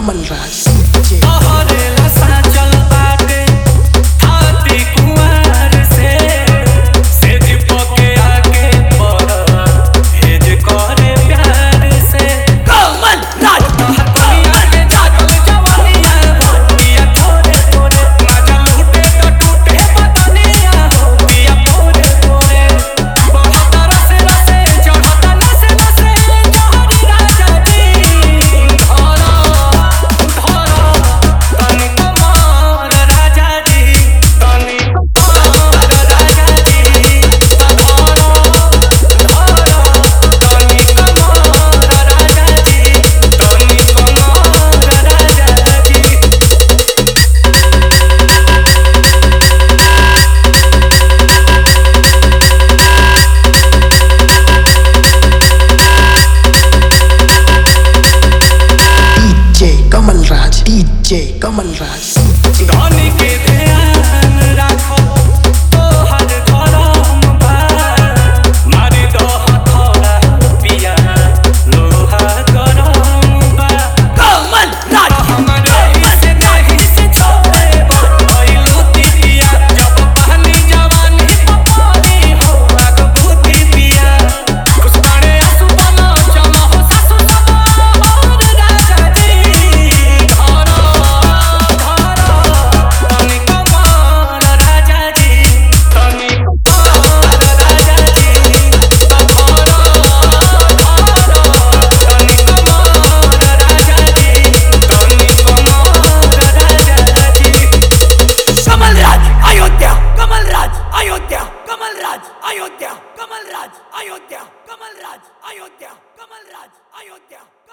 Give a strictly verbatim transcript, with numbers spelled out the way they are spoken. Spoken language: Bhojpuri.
कमलराज डीजे कमलराज धनी के ध्यान राखो तोहर धरम बा मारी दो हथौड़ा पिया लोहा गरम बा कमलराज हमारे से नहीं से छोड़े भइलू तितिया जब पानी जवानी पपारी हो आग बुद्धि पिया कुछ बाड़े आंसू बनो चलो हो सासू सब और राजा जी अयोध्या कमलराज अयोध्या कमलराज अयोध्या कमलराज अयोध्या